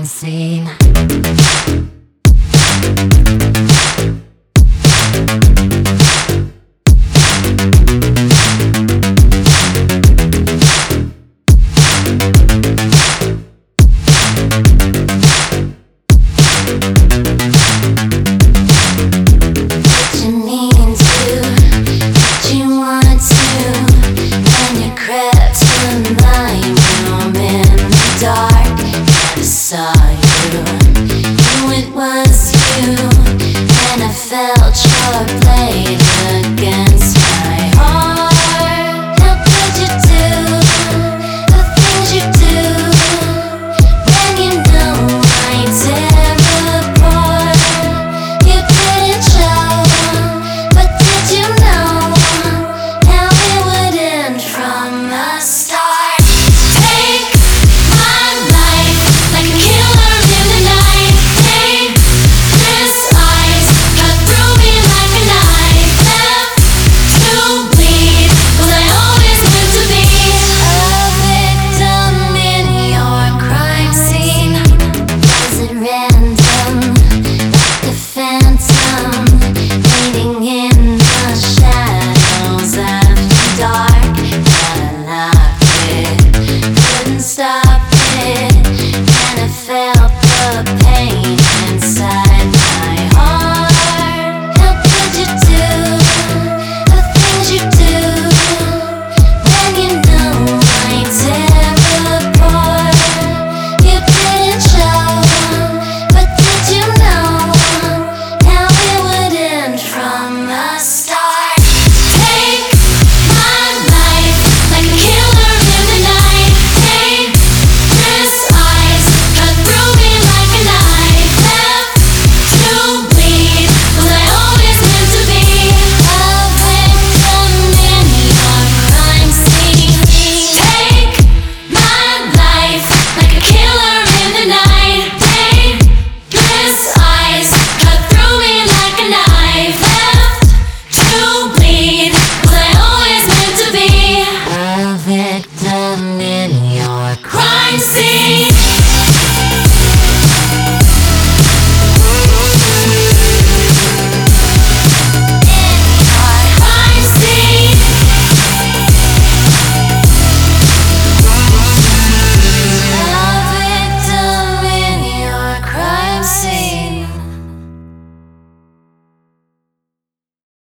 scene. Saw you, knew it was you, and I felt your blade against my heart. How could you do the things you do when you know I tear apart? You didn't show, but did you know how it would end from the start? Stop it, and I felt the pain inside my heart. How could you do the things you do when you know I tear apart? You didn't show, but did you know how it would end from the start? Crime scene. A victim in your crime scene.